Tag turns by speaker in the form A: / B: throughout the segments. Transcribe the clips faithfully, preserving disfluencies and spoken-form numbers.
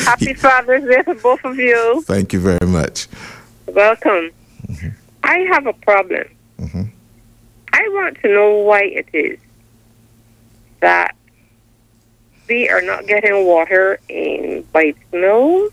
A: Happy Father's Day to both of you.
B: Thank you very much.
A: Welcome. Mm-hmm. I have a problem. Mm-hmm. I want to know why it is that we are not getting water in Bites Mill.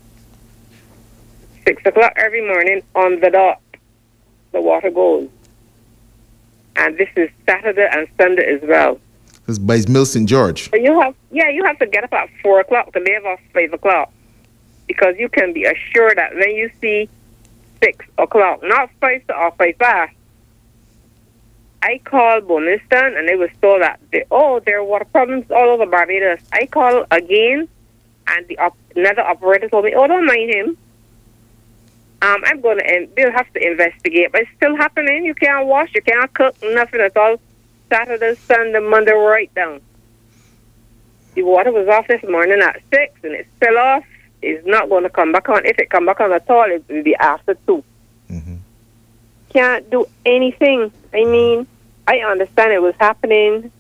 A: Six o'clock every morning on the dot, the water goes. And this is Saturday and Sunday as well.
B: This is Bites Mill, Saint George.
A: So you have, yeah, you have to get up at four o'clock to leave off five o'clock. Because you can be assured that when you see six o'clock, not five to or five past, I called Boniston and they was told that, they, oh, there are water problems all over Barbados. I called again and the op- another operator told me, oh, don't mind him. Um, I'm going to, they'll have to investigate, but it's still happening. You can't wash, you can't cook, nothing at all. Saturday, Sunday, Monday, right down. The water was off this morning at six and it's still off. It's not going to come back on. If it come back on at all, it will be after two. Mm-hmm. Can't do anything. I mean, I understand it was happening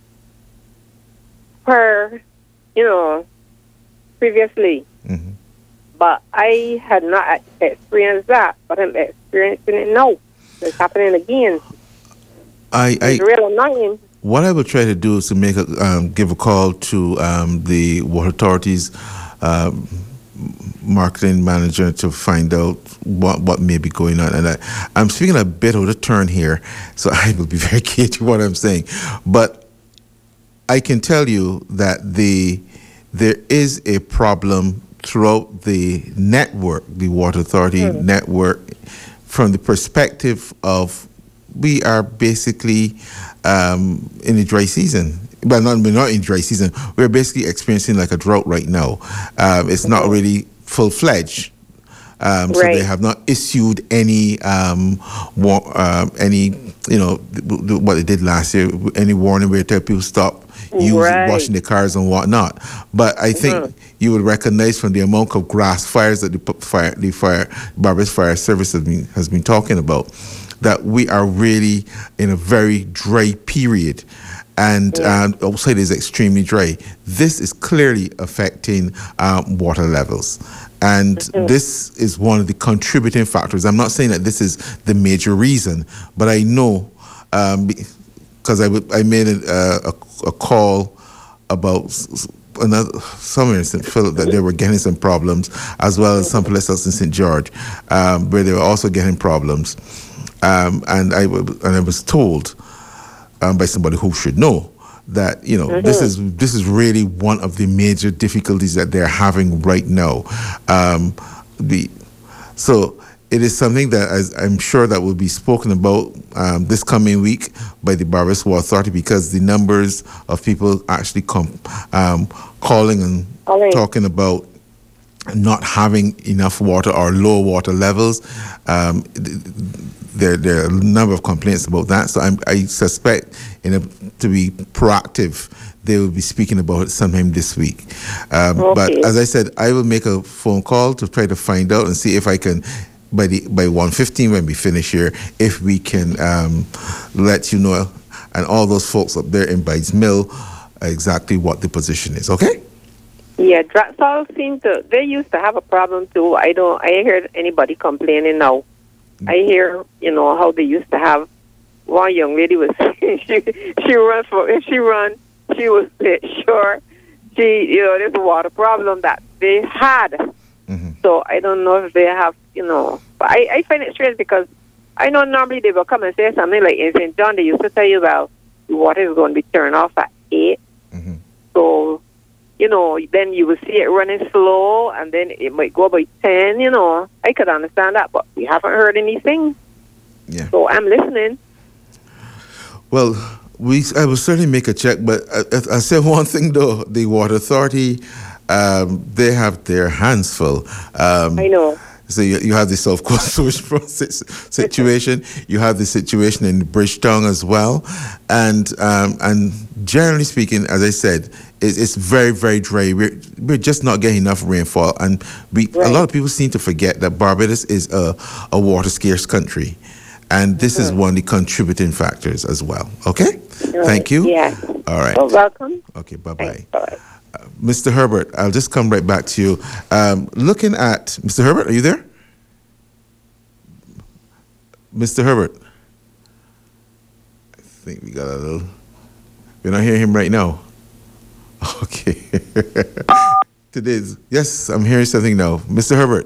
A: per, you know, previously. Mm-hmm. But I had not experienced that, but I'm experiencing it now. It's happening again.
B: I, I,
A: it's real annoying.
B: What I will try to do is to make a, um, give a call to um, the Water Authority's um, marketing manager to find out what, what may be going on. And I, I'm speaking a bit out of turn here, so I will be very careful what I'm saying. But I can tell you that the there is a problem throughout the network, the Water Authority mm. network, from the perspective of we are basically um, in a dry season. Well, not, we're not in dry season. We're basically experiencing like a drought right now. Um, it's not really full-fledged. Um, so right. They have not issued any, um, war, uh, any, you know, what they did last year, any warning where tell people stop using, right. washing their cars and whatnot. But I think mm-hmm. you would recognize from the amount of grass fires that the fire, the fire, Barbados Fire Service has been, has been talking about, that we are really in a very dry period. And yeah. um, outside is extremely dry. This is clearly affecting um, water levels. And mm-hmm. this is one of the contributing factors. I'm not saying that this is the major reason, but I know, because um, I, w- I made a, a, a call about another somewhere in Saint Philip that they were getting some problems, as well as some places in Saint George, um, where they were also getting problems. Um, and I w- and I was told um, by somebody who should know that, you know, mm-hmm. this is this is really one of the major difficulties that they're having right now. Um, the so it is something that as I'm sure that will be spoken about um, this coming week by the Barbados Water Authority, because the numbers of people actually come um, calling and right. talking about not having enough water or low water levels. Um, There, there are a number of complaints about that, so I'm, I suspect, in a, to be proactive, they will be speaking about it sometime this week. Um, okay. But as I said, I will make a phone call to try to find out and see if I can, by the by one fifteen when we finish here, if we can um, let you know, and all those folks up there in Bites Mill, exactly what the position is. Okay?
A: Yeah, Draxall seem to. They used to have a problem too. I don't. I heard anybody complaining now. I hear, you know, how they used to have one young lady was she she runs for if she run she was sure she you know there's a water problem that they had. Mm-hmm. So I don't know if they have, you know, but I, I find it strange because I know normally they will come and say something like in Saint John they used to tell you about the water is going to be turned off at eight. Mm-hmm. So you know, then you will see it running slow, and then it might go by ten, you know. I could understand that, but we haven't heard anything. Yeah. So I'm listening.
B: Well, we I will certainly make a check, but I, I say one thing, though. The Water Authority, um, they have their hands full. Um,
A: I know.
B: So you, you have the South Coast situation. You have the situation in Bridgetown as well. And um, and generally speaking, as I said, it, it's very, very dry. We're, we're just not getting enough rainfall. And we right. a lot of people seem to forget that Barbados is a, a water-scarce country. And this mm-hmm. is one of the contributing factors as well. Okay?
A: Right.
B: Thank you.
A: Yeah.
B: All right.
A: Well, welcome.
B: Okay, bye-bye.
A: Bye.
B: Mister Herbert, I'll just come right back to you. Um, looking at Mister Herbert, are you there? Mister Herbert, I think we got a little. We're not hearing him right now. Okay. Today's yes, I'm hearing something now, Mister Herbert.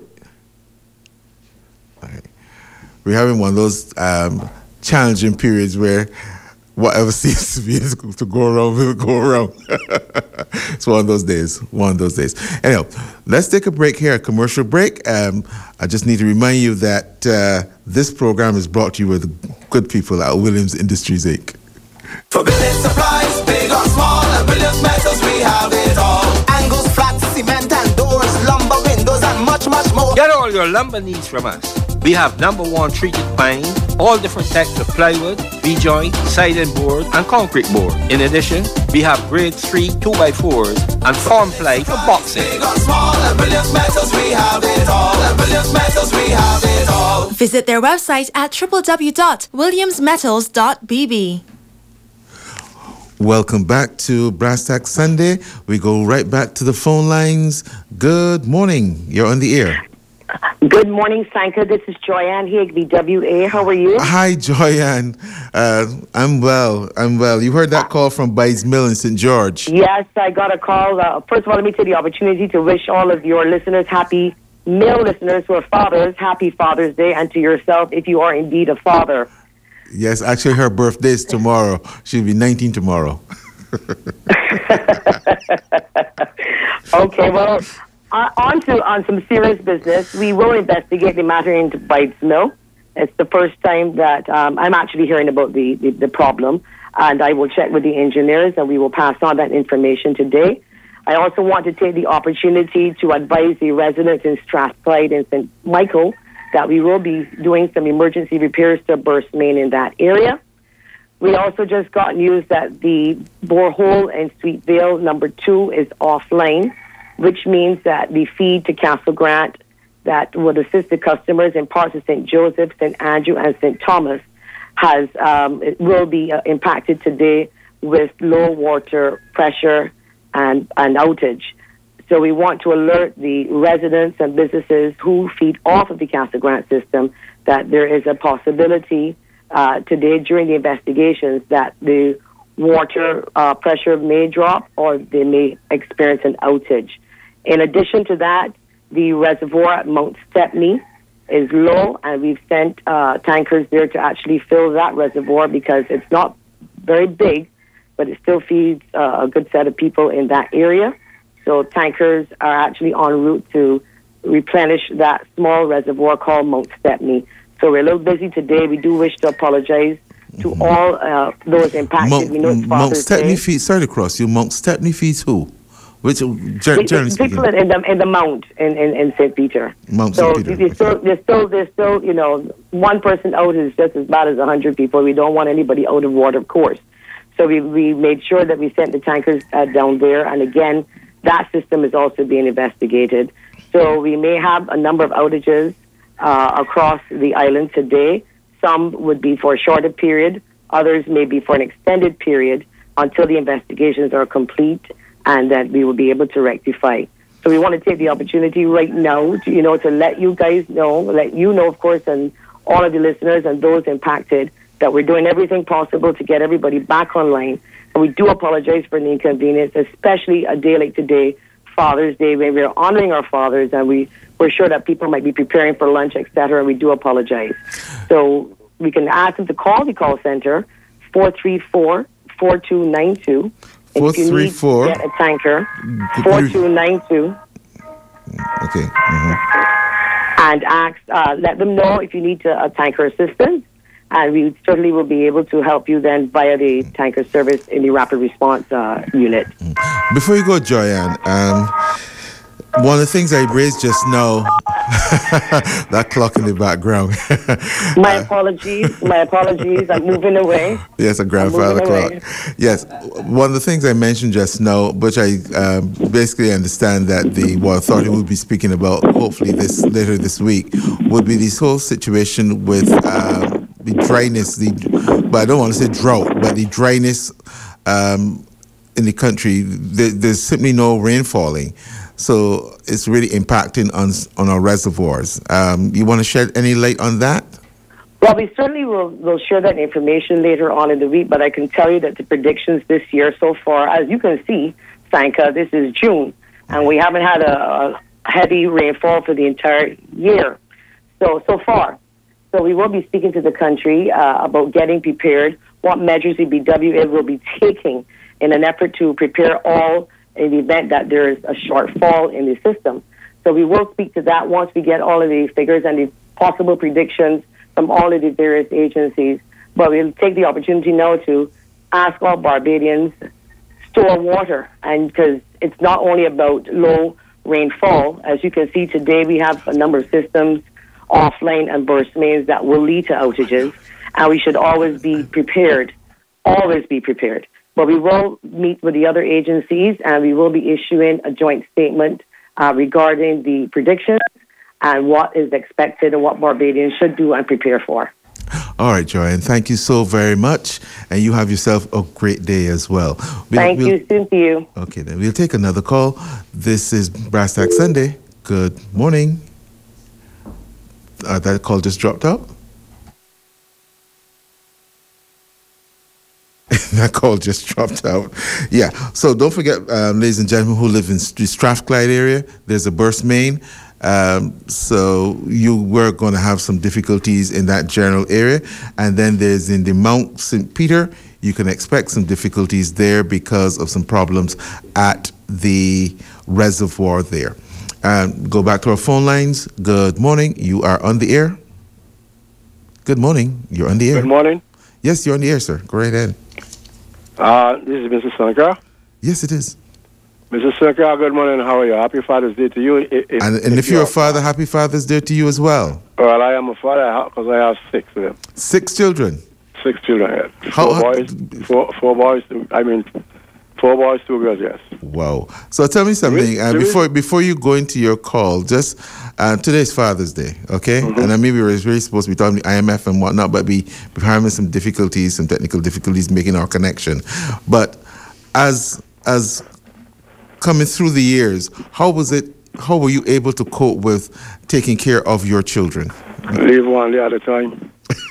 B: All right. We're having one of those um, challenging periods where whatever seems to be to go around will go around. It's one of those days. One of those days. Anyhow, let's take a break here, a commercial break. Um, I just need to remind you that uh, this program is brought to you with good people at Williams Industries Incorporated.
C: For building supplies, big or small, at Williams Metals we have it all. Angles, flats, cement and doors, lumber, windows and much, much more.
D: Get all your lumber needs from us. We have number one treated pine, all different types of plywood, V-joint, siding board, and concrete board. In addition, we have grade three two by fours and form ply for boxing.
C: Big or small, at Williams Metals we have it all. At Williams Metals we have it all.
E: Visit their website at w w w dot williams metals dot b b.
B: Welcome back to Brass Tack Sunday. We go right back to the phone lines. Good morning. You're on the air.
F: Good morning, Sanka. This is Joyanne Higby, W A. How are you?
B: Hi, Joyanne. Uh, I'm well. I'm well. You heard that call from Byes Mill in Saint George.
F: Yes, I got a call. Uh, first of all, let me take the opportunity to wish all of your listeners, happy male listeners who are fathers, happy Father's Day, and to yourself if you are indeed a father.
B: Yes, actually, her birthday is tomorrow. She'll be nineteen tomorrow.
F: Okay, well, uh, on to on some serious business. We will investigate the matter into Byes Mill. It's the first time that um, I'm actually hearing about the, the, the problem, and I will check with the engineers, and we will pass on that information today. I also want to take the opportunity to advise the residents in Strathclyde and Saint Michael that we will be doing some emergency repairs to a burst main in that area. We also just got news that the borehole in Sweet Vale number two is offline, which means that the feed to Castle Grant that would assist the customers in parts of Saint Joseph, Saint Andrew, and Saint Thomas has um, it will be uh, impacted today with low water pressure and an outage. So we want to alert the residents and businesses who feed off of the Castle Grant system that there is a possibility uh, today during the investigations that the water uh, pressure may drop or they may experience an outage. In addition to that, the reservoir at Mount Stepney is low, and we've sent uh, tankers there to actually fill that reservoir because it's not very big, but it still feeds uh, a good set of people in that area. So tankers are actually en route to replenish that small reservoir called Mount Stepney. So we're a little busy today. We do wish to apologize to mm-hmm. all uh, those impacted.
B: Mount,
F: we know it's
B: Mount Stepney
F: Day.
B: feeds, sorry to cross you, Mount Stepney feeds who? Which, generally speaking?
F: People in the, in the Mount in, in, in Saint Peter.
B: Mount
F: so
B: Saint Peter.
F: There's, still, there's, still, there's still, you know, one person out is just as bad as one hundred people. We don't want anybody out of water, of course. So we, we made sure that we sent the tankers uh, down there. And again, that system is also being investigated. So we may have a number of outages uh, across the island today. Some would be for a shorter period. Others may be for an extended period until the investigations are complete and that we will be able to rectify. So we want to take the opportunity right now to, you know, to let you guys know, let you know, of course, and all of the listeners and those impacted that we're doing everything possible to get everybody back online. And we do apologize for the inconvenience, especially a day like today, Father's Day, when we're honoring our fathers, and we, we're sure that people might be preparing for lunch, et cetera. We do apologize. So we can ask them to call the call center, four three four, four two nine two.
B: four three four.
F: Get a tanker, four two nine two.
B: Okay. Mm-hmm.
F: And ask, uh, let them know if you need a, a tanker assistance. And we certainly will be able to help you then via the tanker service in the rapid response uh, unit.
B: Before you go, Joyanne, um, one of the things I raised just now, that clock in the background.
F: My apologies. My apologies. I'm moving away.
B: Yes, a grandfather clock. Away. Yes. One of the things I mentioned just now, which I um, basically understand that the Water Authority will be speaking about hopefully this later this week, would be this whole situation with um, the dryness, the but I don't want to say drought, but the dryness um, in the country, there, there's simply no rain falling. So it's really impacting on on our reservoirs. Um, you want to shed any light on that?
F: Well, we certainly will will share that information later on in the week, but I can tell you that the predictions this year so far, as you can see, Sanka, this is June, and we haven't had a, a heavy rainfall for the entire year. So, so far. So we will be speaking to the country uh, about getting prepared, what measures the B W A will be taking in an effort to prepare all in the event that there is a shortfall in the system. So we will speak to that once we get all of the figures and the possible predictions from all of the various agencies. But we'll take the opportunity now to ask all Barbadians store water, and because it's not only about low rainfall. As you can see today, we have a number of systems offline and burst mains that will lead to outages, and we should always be prepared, always be prepared. But we will meet with the other agencies, and we will be issuing a joint statement uh, regarding the predictions and what is expected and what Barbadians should do and prepare for.
B: All right, Joanne, thank you so very much, and you have yourself a great day as well. We'll,
F: thank
B: we'll,
F: you, soon to you.
B: Okay, then we'll take another call. This is Brass Tack Sunday. Good morning. Uh, that call just dropped out. That call just dropped out. Yeah. So don't forget, um, ladies and gentlemen who live in the Strathclyde area, there's a burst main. Um, so you were going to have some difficulties in that general area. And then there's in the Mount Saint Peter, you can expect some difficulties there because of some problems at the reservoir there. Um, go back to our phone lines. Good morning. You are on the air. Good morning. You're on the air.
G: Good morning.
B: Yes, you're on the air, sir. Go right ahead.
G: Uh, this is Missus Sanka.
B: Yes, it is.
G: Missus Sanka, good morning. How are you? Happy Father's Day to you. If,
B: and and if, if you're, you're a father, happy Father's Day to you as well.
G: Well, I am a father because I have six of them.
B: Six children?
G: Six children, yes.
B: How,
G: four boys, four, four boys, I mean, four boys, two girls, yes.
B: Wow. So tell me something. Uh, before before you go into your call, just uh, today's Father's Day, okay? Mm-hmm. And I mean, we were really supposed to be talking to I M F and whatnot, but we, we're having some difficulties, some technical difficulties making our connection. But as as coming through the years, how was it, how were you able to cope with taking care of your children?
G: Live one day at a time.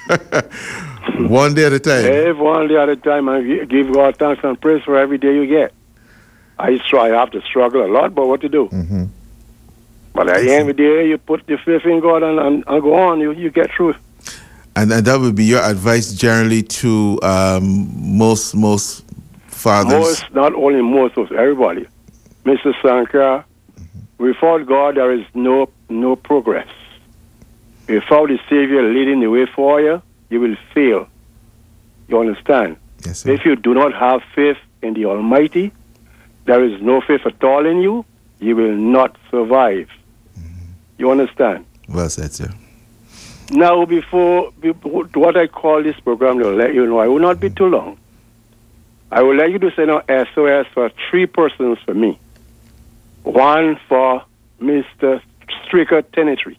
B: One day at a time.
G: Live one day at a time and give God thanks and praise for every day you get. I try, I have to struggle a lot, but what to do?
B: Mm-hmm.
G: But at the end of the day, you put your faith in God and, and, and go on, you, you get through.
B: And, and that would be your advice generally to um, most most fathers?
G: Most, not only most, but everybody. Mister Sankara, mm-hmm. without God, there is no no progress. Without the Savior leading the way for you, you will fail. You understand?
B: Yes, sir.
G: If you do not have faith in the Almighty, there is no faith at all in you, you will not survive. Mm-hmm. You understand?
B: Well said, sir.
G: Now, before, before what I call this program, to let you know, I will not be too long. I will let you to send out S O S for three persons for me. One for Mister Stricker Tenetry.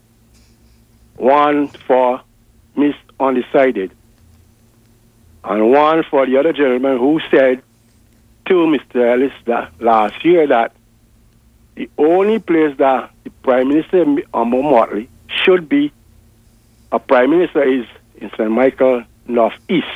G: One for Miss Undecided. And one for the other gentleman who said to Mister Ellis that last year that the only place that the Prime Minister Umbo Motley should be a Prime Minister is in Saint Michael, North East.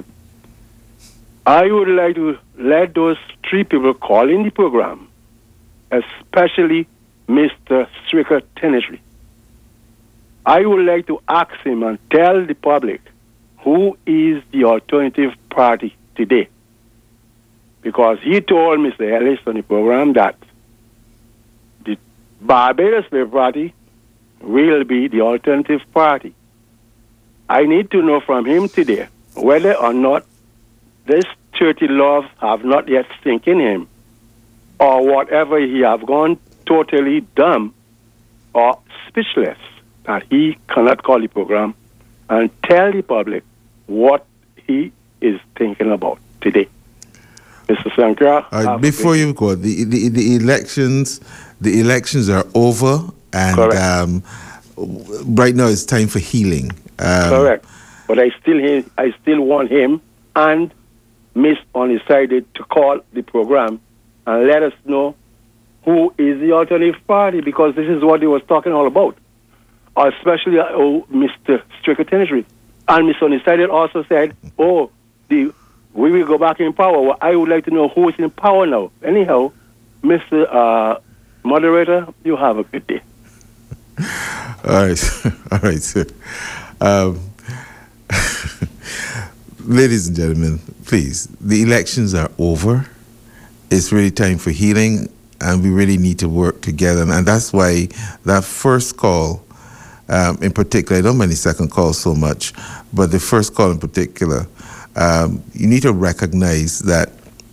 G: I would like to let those three people call in the program, especially Mister Stricker Tenetry. I would like to ask him and tell the public who is the alternative party today. Because he told Mister Ellis on the program that the Barbados Labour Party will be the alternative party. I need to know from him today whether or not this thirty laws have not yet sink in him, or whatever he have gone totally dumb or speechless that he cannot call the program and tell the public what he is thinking about today. Mister Sankara.
B: Uh, before you go, the, the the elections, the elections are over, and um, right now it's time for healing. Um,
G: Correct, but I still I still want him and Miss Undecided to call the program and let us know who is the alternative party, because this is what he was talking all about, especially uh, oh, Mister Stricker Tenetry. And Miss Undecided also said, oh, the we will go back in power. Well, I would like to know who is in power now. Anyhow, Mister Uh, Moderator, you have a good day.
B: All right. All right, sir. Um, ladies and gentlemen, please, the elections are over. It's really time for healing, and we really need to work together. And that's why that first call, um, in particular, I don't mind the second call so much, but the first call in particular, um, you need to recognize that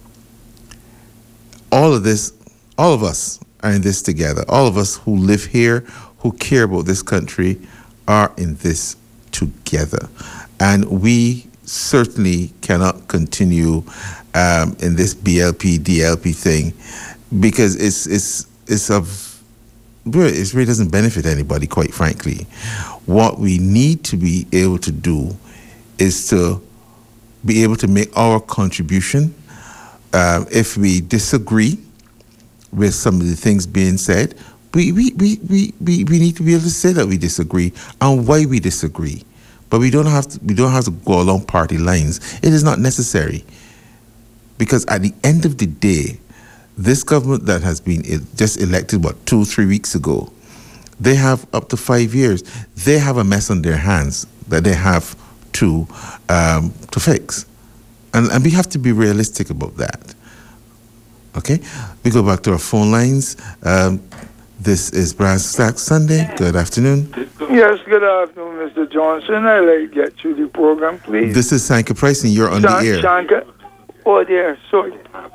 B: all of this, all of us are in this together. All of us who live here, who care about this country, are in this together. And we certainly cannot continue um, in this B L P, D L P thing, because it's it's it's of it really doesn't benefit anybody, quite frankly. What we need to be able to do is to be able to make our contribution. Um, if we disagree with some of the things being said, we we, we, we, we we need to be able to say that we disagree and why we disagree. But we don't have to, we don't have to go along party lines. It is not necessary. Because at the end of the day, this government that has been just elected, what, two, three weeks ago, they have up to five years. They have a mess on their hands that they have to um, to fix. And, and we have to be realistic about that. Okay? We go back to our phone lines. Um, this is Brass Stack Sunday. Good afternoon.
H: Yes, good afternoon, Mister Johnson. I'd like to get through the program, please.
B: This is Sanka Price, and you're on
H: Shan-
B: the air.
H: Shanka. Oh, dear. Sorry.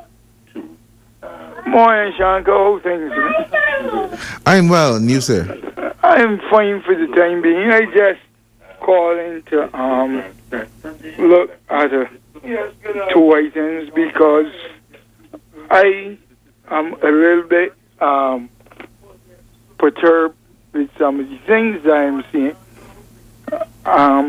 H: Morning, Shanka. How things?
B: I'm well, and you, sir?
H: I'm fine for the time being. I just calling to um look at uh, two items because I am a little bit um perturbed with some of the things that I'm seeing. Um,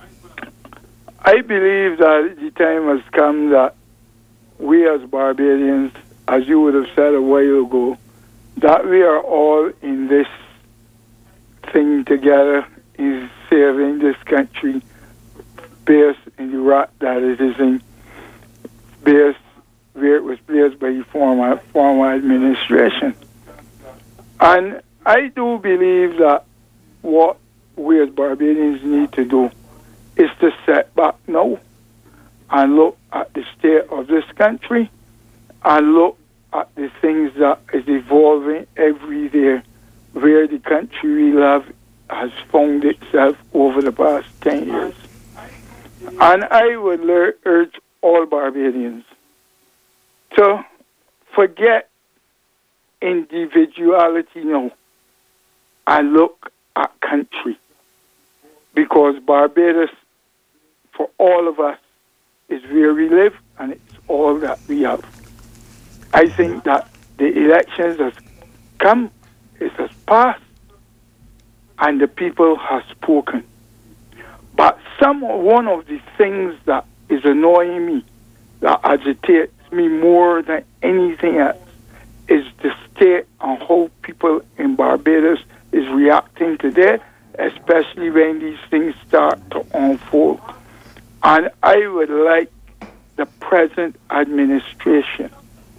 H: I believe that the time has come that we as Barbadians, as you would have said a while ago, that we are all in this thing together, is saving this country based in the rot that it is in, based where it was placed by the former, former administration. And I do believe that what we as Barbadians need to do is to sit back now and look at the state of this country and look at the things that is evolving every day, where the country we love has found itself over the past ten years. And I would urge all Barbadians to forget individuality now and look at country, because Barbados, for all of us, is where we live and it's all that we have. I think that the elections has come, it has passed, and the people have spoken. But some one of the things that is annoying me, that agitates me more than anything else, is the state and how people in Barbados is reacting today, especially when these things start to unfold. And I would like the present administration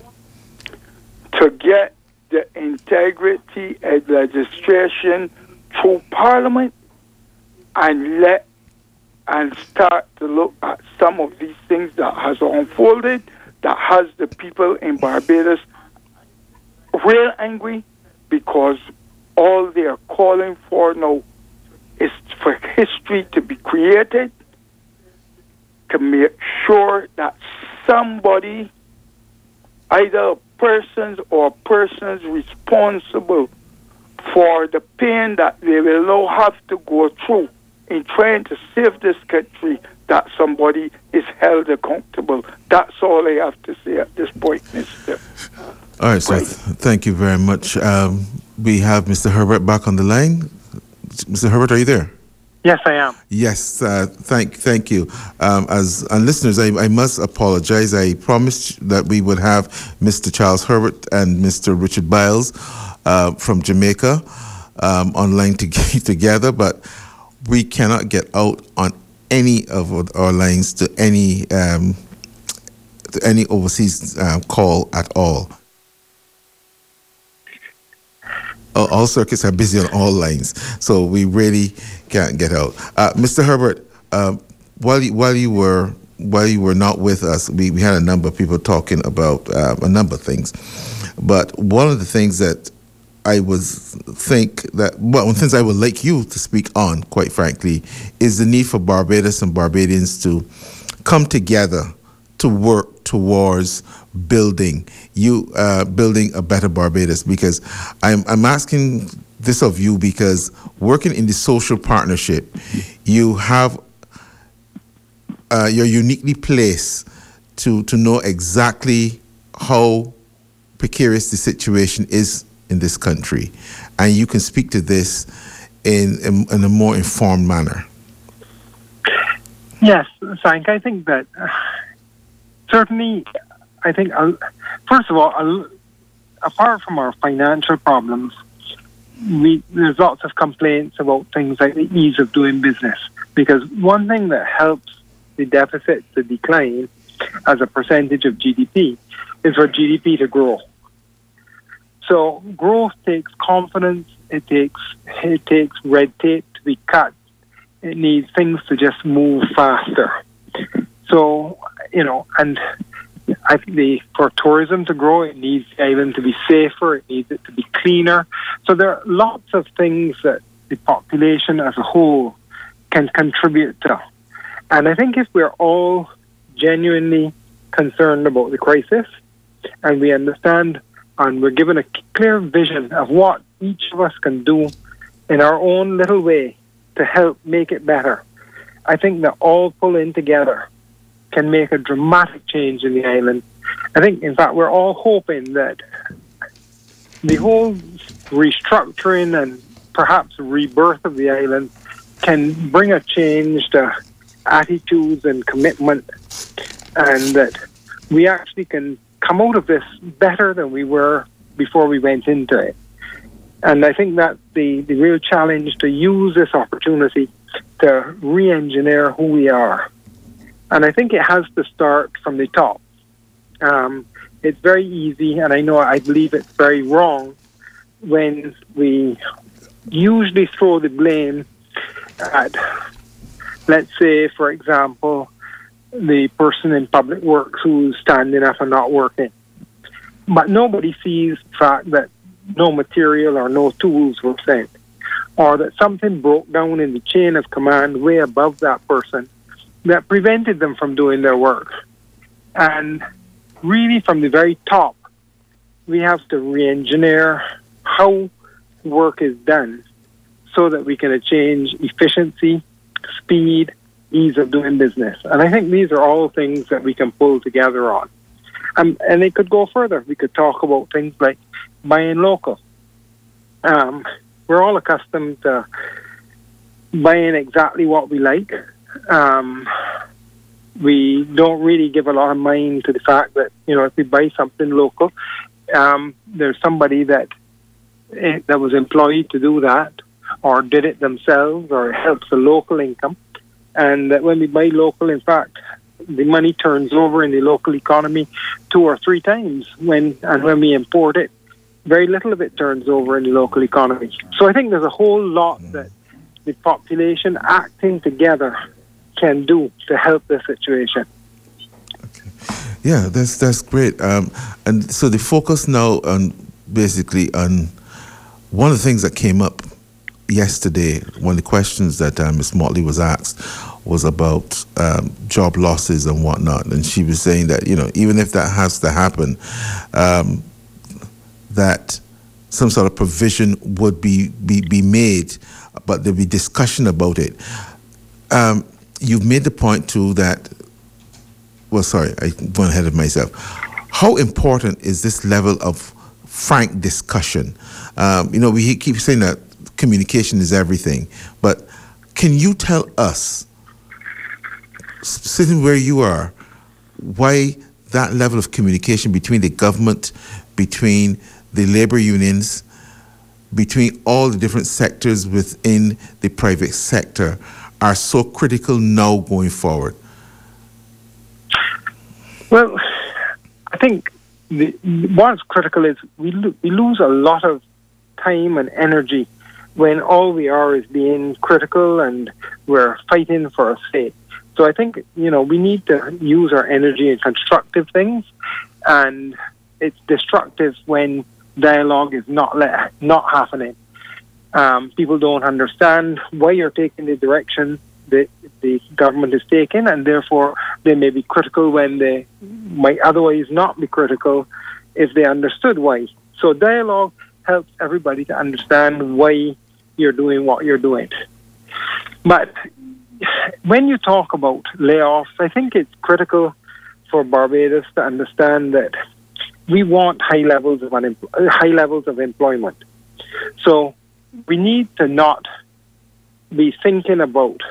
H: to get the integrity of legislation through Parliament and let and start to look at some of these things that has unfolded, that has the people in Barbados real angry, because all they are calling for now is for history to be created, to make sure that somebody, either persons or persons responsible for the pain that they will now have to go through in trying to save this country, that somebody is held accountable. That's all I have to say at this point, Mister
B: All right, sir. Th- thank you very much. Um, we have Mister Herbert back on the line. Mister Herbert, are you there?
I: Yes, I am.
B: Yes, uh, thank thank you. Um, as and listeners, I, I must apologize. I promised that we would have Mister Charles Herbert and Mister Richard Biles uh, from Jamaica um, online to get together, but we cannot get out on any of our lines to any um, to any overseas uh, call at all. All circuits are busy on all lines, so we really can't get out. Uh, Mister Herbert, uh, while you, while you were while you were not with us, we, we had a number of people talking about uh, a number of things. But one of the things that I was think that well, one of the things I would like you to speak on, quite frankly, is the need for Barbados and Barbadians to come together to work towards building you uh, building a better Barbados. Because I'm I'm asking this of you because working in the social partnership, you have uh, you're uniquely placed to to know exactly how precarious the situation is in this country, and you can speak to this in in, in a more informed manner.
I: Yes, Frank, I think that uh, certainly, I think, uh, first of all, uh, apart from our financial problems, we, there's lots of complaints about things like the ease of doing business. Because one thing that helps the deficit to decline as a percentage of G D P is for G D P to grow. So growth takes confidence, it takes it takes red tape to be cut, it needs things to just move faster. So, you know, and I think the, for tourism to grow, it needs the island to be safer, it needs it to be cleaner. So there are lots of things that the population as a whole can contribute to. And I think if we're all genuinely concerned about the crisis, and we understand and we're given a clear vision of what each of us can do in our own little way to help make it better, I think that all pulling together can make a dramatic change in the island. I think, in fact, we're all hoping that the whole restructuring and perhaps rebirth of the island can bring a change to attitudes and commitment, and that we actually can come out of this better than we were before we went into it. And I think that's the, the real challenge, to use this opportunity to re-engineer who we are. And I think it has to start from the top. Um, it's very easy, and I know I believe it's very wrong, when we usually throw the blame at, let's say, for example, the person in public works who's standing up and not working. But nobody sees the fact that no material or no tools were sent, or that something broke down in the chain of command way above that person that prevented them from doing their work. And really, from the very top, we have to re-engineer how work is done so that we can change efficiency, speed, ease of doing business. And I think these are all things that we can pull together on. Um, and it could go further. We could talk about things like buying local. Um, we're all accustomed to buying exactly what we like. Um, we don't really give a lot of mind to the fact that, you know, if we buy something local, um, there's somebody that eh, that was employed to do that, or did it themselves, or it helps the local income. And that when we buy local, in fact, the money turns over in the local economy two or three times. When and when we import it, very little of it turns over in the local economy. So I think there's a whole lot that the population acting together can do to help the situation.
B: Okay. Yeah, that's that's great. Um, and so the focus now on basically on one of the things that came up yesterday, one of the questions that uh, Miz Motley was asked was about um, job losses and whatnot. And she was saying that, you know, even if that has to happen, um, that some sort of provision would be, be, be made, but there'll be discussion about it. Um, you've made the point too that, well, sorry, I went ahead of myself. How important is this level of frank discussion? Um, you know, we keep saying that communication is everything, but can you tell us, sitting where you are, why that level of communication between the government, between the labor unions, between all the different sectors within the private sector are so critical now going forward?
I: Well, I think the, what's critical is we, lo- we lose a lot of time and energy when all we are is being critical and we're fighting for a say. So I think, you know, we need to use our energy in constructive things, and it's destructive when dialogue is not let, not happening. Um, people don't understand why you're taking the direction that the government is taking, and therefore they may be critical when they might otherwise not be critical if they understood why. So dialogue helps everybody to understand why you're doing what you're doing. But when you talk about layoffs, I think it's critical for Barbados to understand that we want high levels of unempl- high levels of employment. So we need to not be thinking about,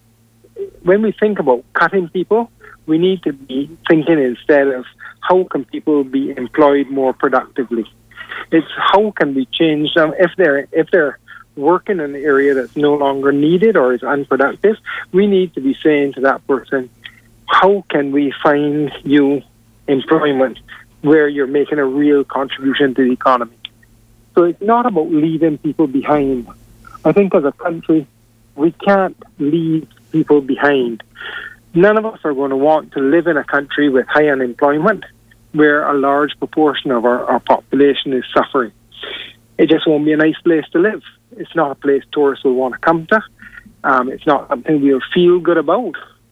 I: when we think about cutting people, we need to be thinking instead of how can people be employed more productively. It's how can we change them if they're if they're working in an area that's no longer needed or is unproductive. We need to be saying to that person, how can we find you employment where you're making a real contribution to the economy? So it's not about leaving people behind. I think as a country, we can't leave people behind. None of us are going to want to live in a country with high unemployment where a large proportion of our, our population is suffering. It just won't be a nice place to live. It's not a place tourists will want to come to. Um, it's not something we'll feel good about.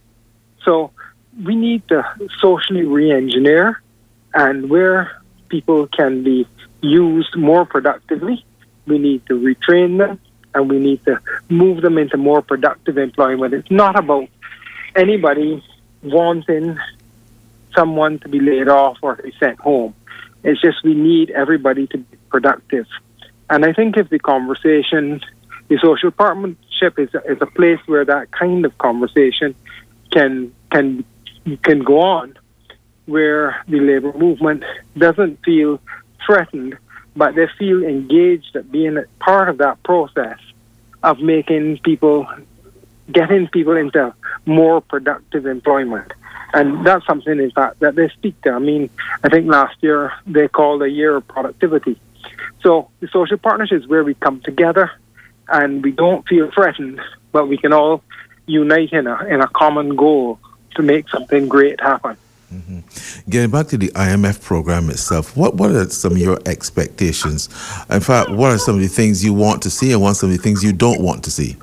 I: So we need to socially re-engineer, and where people can be used more productively, we need to retrain them, and we need to move them into more productive employment. It's not about anybody wanting someone to be laid off or to be sent home. It's just we need everybody to be productive. And I think if the conversation, the social partnership is, is a place where that kind of conversation can can can go on, where the labour movement doesn't feel threatened, but they feel engaged at being a part of that process of making people, getting people into more productive employment. And that's something, in fact, that they speak to. I mean, I think last year they called a year of productivity. So the social partnership is where we come together and we don't feel threatened, but we can all unite in a, in a common goal to make something great happen.
B: Mm-hmm. Getting back to the I M F program itself, what, what are some of your expectations? In fact, what are some of the things you want to see and what are some of the things you don't want to see?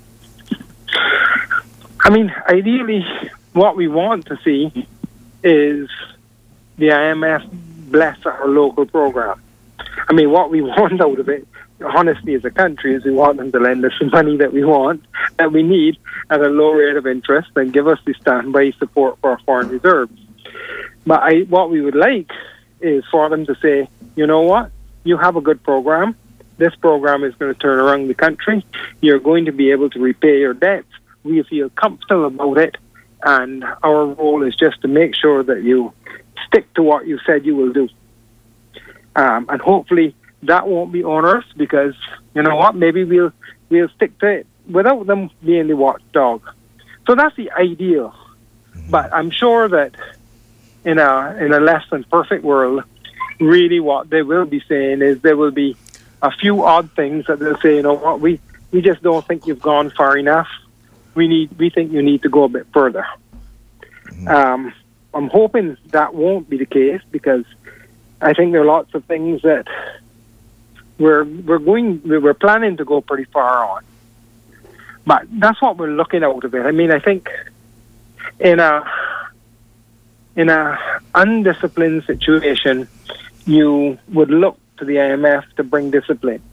I: I mean, ideally, what we want to see is the I M F bless our local program. I mean, what we want out of it, honestly, as a country, is we want them to lend us the money that we want, that we need, at a low rate of interest, and give us the standby support for our foreign reserves. But I, what we would like is for them to say, you know what, you have a good program. This program is going to turn around the country. You're going to be able to repay your debts. We feel comfortable about it. And our role is just to make sure that you stick to what you said you will do. Um, and hopefully that won't be onerous, because, you know what, maybe we'll we'll stick to it without them being the watchdog. So that's the ideal. But I'm sure that in a in a less than perfect world, really what they will be saying is there will be a few odd things that they'll say, you know what, we, we just don't think you've gone far enough. We need we think you need to go a bit further. Mm-hmm. Um, I'm hoping that won't be the case, because I think there are lots of things that we're we're going we're planning to go pretty far on. But that's what we're looking out of it. I mean, I think in a in a undisciplined situation, you would look to the I M F to bring discipline.